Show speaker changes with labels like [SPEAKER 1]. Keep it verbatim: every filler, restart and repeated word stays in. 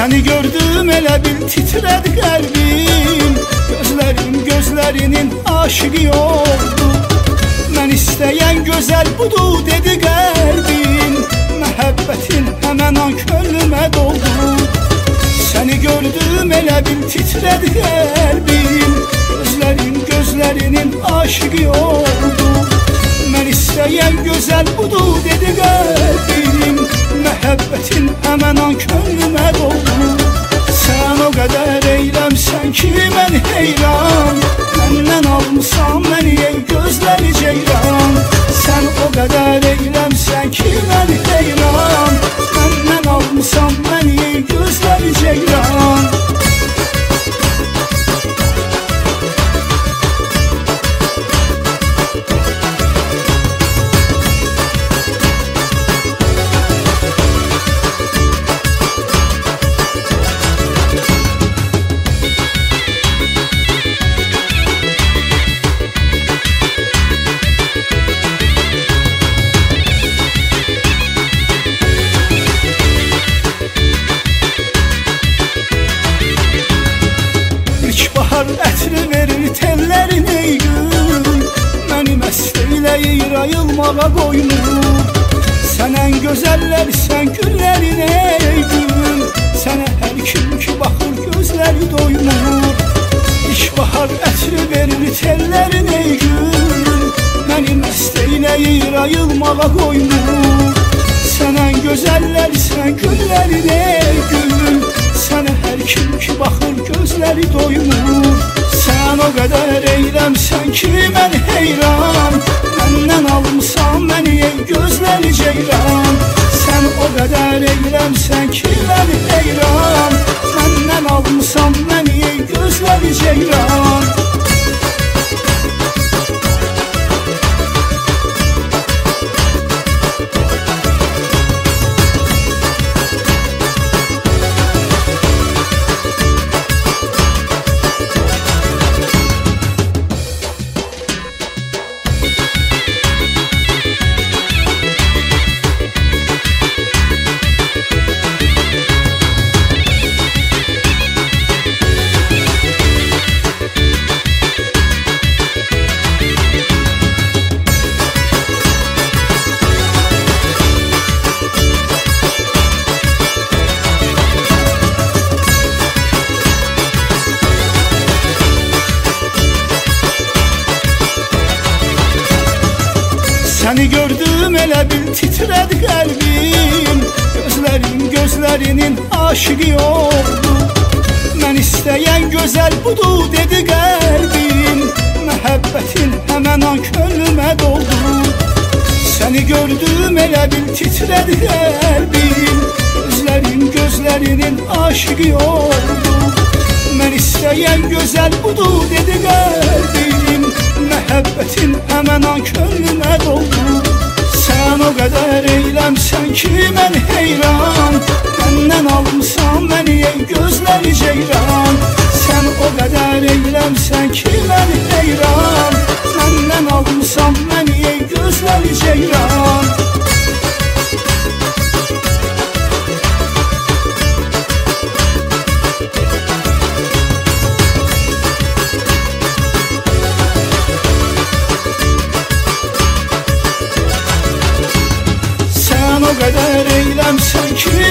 [SPEAKER 1] Səni gördüm elə bil titrədi qəlbim, gözlərim gözlərinin aşıqı oldu. Mən istəyən gözəl budur dedi qəlbim, məhəbbətin həmən an könlümə doldu. Səni gördüm elə bil titrədi qəlbim, gözlərim gözlərinin aşıqı oldu. Mən istəyən gözəl budur dedi qəlbim, məhəbbətin həmən an könlümə doldu. Sən o qədər eyləmsən ki mən heyran, məndən almışsan məni ey gözləri ceyran. Sən o qədər eyləmsən ki mən heyran, məndən almışsan məni ey gözləri ceyran. Ətri verir tellərin ey gün, məni məst eyləyir ayılmağa qoymur. Sən ən gözəllərsən güllərin ey gün, sənə hər kim ki baxır gözləri doymur. İlkbahar ətri verir tellərin ey gün, məni məst eyləyir ayılmağa qoymur. Sən ən gözəllərsən güllərin ey gün, sənə hər kim ki baxır gözləri doymur. Sən o qədər eyləmsən ki mən heyran, məndən almışsan məni ey gözləri ceyran. Sən o qədər eyləmsən ki mən heyran, məndən almışsan məni ey gözləri ceyran. Səni gördüm elə bil titrədi qəlbim, gözlərim gözlərinin aşıqı oldu. Mən istəyən gözəl budur dedi qəlbim, məhəbbətin həmən an könlümə doldu. Səni gördüm elə bil titrədi qəlbim, gözlərim gözlərinin aşıqı oldu. Mən istəyən gözəl budur dedi qəlbim, məhəbbətin həmən an könlümə doldu. Sən o qədər eyləmsən ki mən heyran, məndən almışsan məni ey gözləri ceyran. Sən o qədər eyləmsən ki mən heyran, məndən almışsan məni ey gözləri ceyran. O qədər eyləmsən ki